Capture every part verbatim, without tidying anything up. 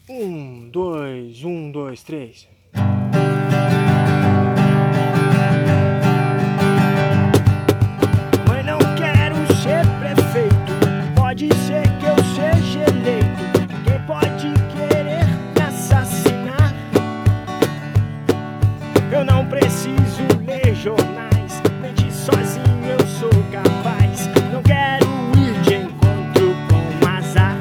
Um, dois, um, dois, três. Mas não quero ser prefeito, pode ser que eu seja eleito. Quem pode querer me assassinar? Eu não preciso ler jornais, mentir sozinho eu sou capaz. Não quero ir de encontro com azar.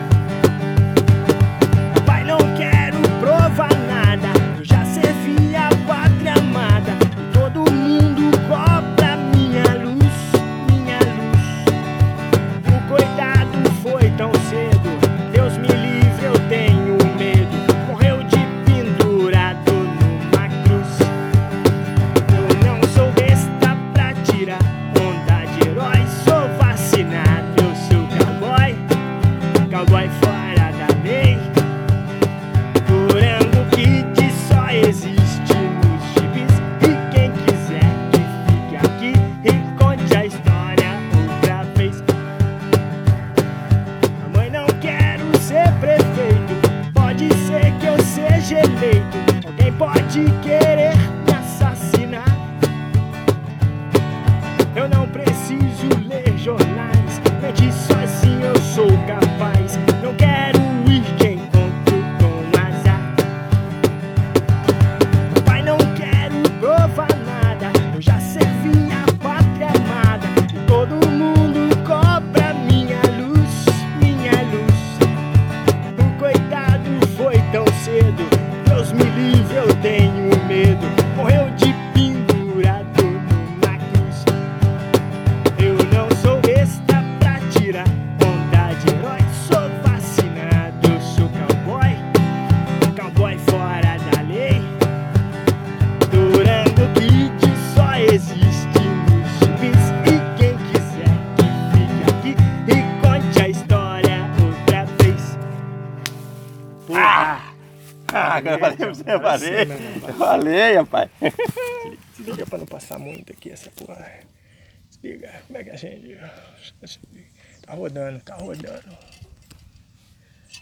Pai, não quero provar nada, eu já servi a pátria amada. E todo mundo cobra minha luz, minha luz. O cuidado foi tão cedo, Deus me livre, eu tenho medo. Morreu de pendurado numa cruz. Eu não sou besta pra tirar onda de herói, sou vacinado, eu sou cowboy, cowboy fora da lei. Durango Kid só existe nos gibis, e quem quiser que fique aqui e conte a história outra vez. Mãe, não quero ser prefeito, pode ser que eu seja eleito. Alguém pode querer me assassinar. Eu não preciso ler jornais, mentir sozinho eu sou capaz. Não quero ir de encontro com azar. Pai, não quero provar nada, eu já servi a pátria amada. E todo mundo cobra minha luz, minha luz. O coitado foi tão cedo, Deus me livre, eu tenho medo. Morreu de pendurado numa cruz. Eu não sou besta pra tirar onda de herói, sou vacinado, eu sou cowboy, cowboy fora da lei. Durango Kid só existe nos gibis, e quem quiser que fique aqui e conte a história outra vez. Ah! Ah, eu falei pra você, eu falei. Eu falei, rapaz. Se liga pra não passar muito aqui essa porra. Se liga, como é que a gente... Tá rodando, tá rodando.